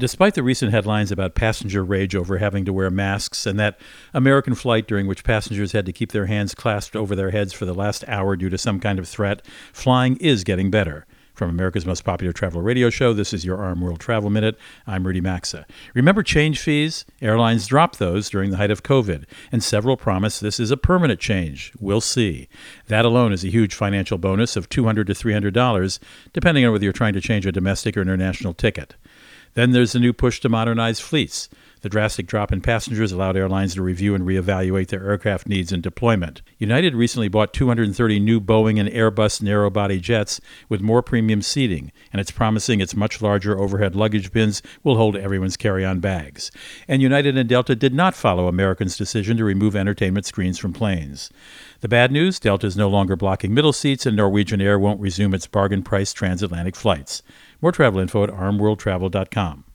Despite the recent headlines about passenger rage over having to wear masks and that American flight during which passengers had to keep their hands clasped over their heads for the last hour due to some kind of threat, flying is getting better. From America's most popular travel radio show, this is your Arm World Travel Minute. I'm Rudy Maxa. Remember change fees? Airlines dropped those during the height of COVID, and several promise this is a permanent change. We'll see. That alone is a huge financial bonus of $200 to $300, depending on whether you're trying to change a domestic or international ticket. Then there's the new push to modernize fleets. The drastic drop in passengers allowed airlines to review and reevaluate their aircraft needs and deployment. United recently bought 230 new Boeing and Airbus narrow-body jets with more premium seating, and it's promising its much larger overhead luggage bins will hold everyone's carry-on bags. And United and Delta did not follow Americans' decision to remove entertainment screens from planes. The bad news, Delta is no longer blocking middle seats, and Norwegian Air won't resume its bargain-priced transatlantic flights. More travel info at armworldtravel.com.